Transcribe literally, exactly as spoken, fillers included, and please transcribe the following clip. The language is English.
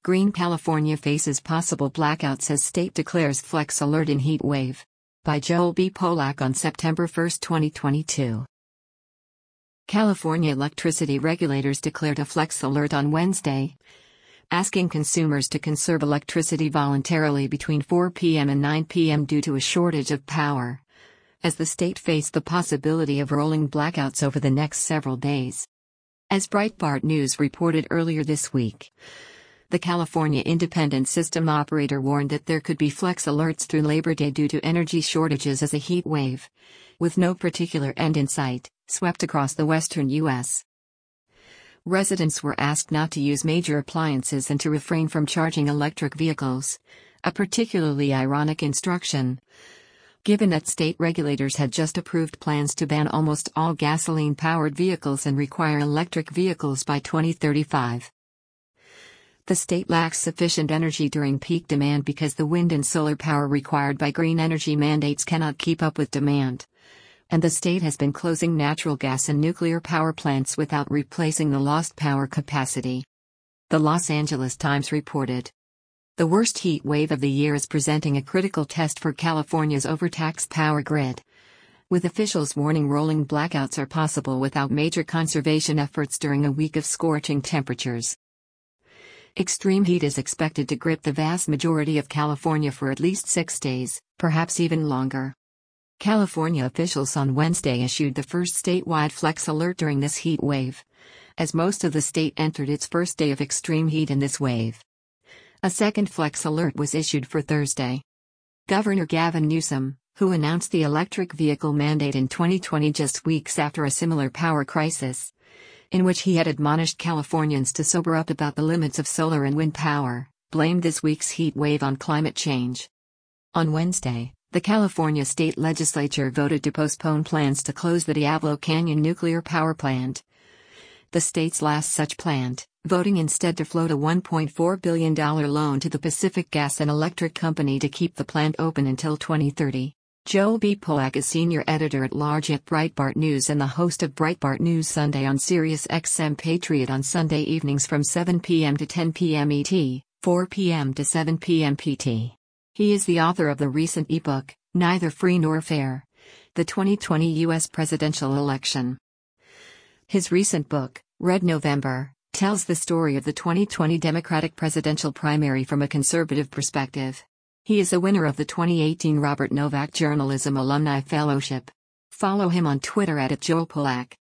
Green California faces possible blackouts as state declares flex alert in heat wave. By Joel B. Polak on September first, twenty twenty-two. California electricity regulators declared a flex alert on Wednesday, asking consumers to conserve electricity voluntarily between four p m and nine p m due to a shortage of power, as the state faced the possibility of rolling blackouts over the next several days. As Breitbart News reported earlier this week, the California Independent System Operator warned that there could be flex alerts through Labor Day due to energy shortages as a heat wave, with no particular end in sight, swept across the western U S Residents were asked not to use major appliances and to refrain from charging electric vehicles, a particularly ironic instruction, given that state regulators had just approved plans to ban almost all gasoline-powered vehicles and require electric vehicles by twenty thirty-five. The state lacks sufficient energy during peak demand because the wind and solar power required by green energy mandates cannot keep up with demand, and the state has been closing natural gas and nuclear power plants without replacing the lost power capacity. The Los Angeles Times reported, "The worst heat wave of the year is presenting a critical test for California's overtaxed power grid, with officials warning rolling blackouts are possible without major conservation efforts during a week of scorching temperatures." Extreme heat is expected to grip the vast majority of California for at least six days, perhaps even longer. California officials on Wednesday issued the first statewide flex alert during this heat wave, as most of the state entered its first day of extreme heat in this wave. A second flex alert was issued for Thursday. Governor Gavin Newsom, who announced the electric vehicle mandate in twenty twenty just weeks after a similar power crisis, in which he had admonished Californians to sober up about the limits of solar and wind power, blamed this week's heat wave on climate change. On Wednesday, the California state legislature voted to postpone plans to close the Diablo Canyon nuclear power plant, the state's last such plant, voting instead to float a one point four billion dollars loan to the Pacific Gas and Electric Company to keep the plant open until twenty thirty. Joel B. Polak is senior editor-at-large at Breitbart News and the host of Breitbart News Sunday on Sirius X M Patriot on Sunday evenings from seven p m to ten p m E T, four p m to seven p m P T. He is the author of the recent ebook, Neither Free Nor Fair: The twenty twenty U S Presidential Election. His recent book, Red November, tells the story of the twenty twenty Democratic presidential primary from a conservative perspective. He is a winner of the twenty eighteen Robert Novak Journalism Alumni Fellowship. Follow him on Twitter at Joel Polak.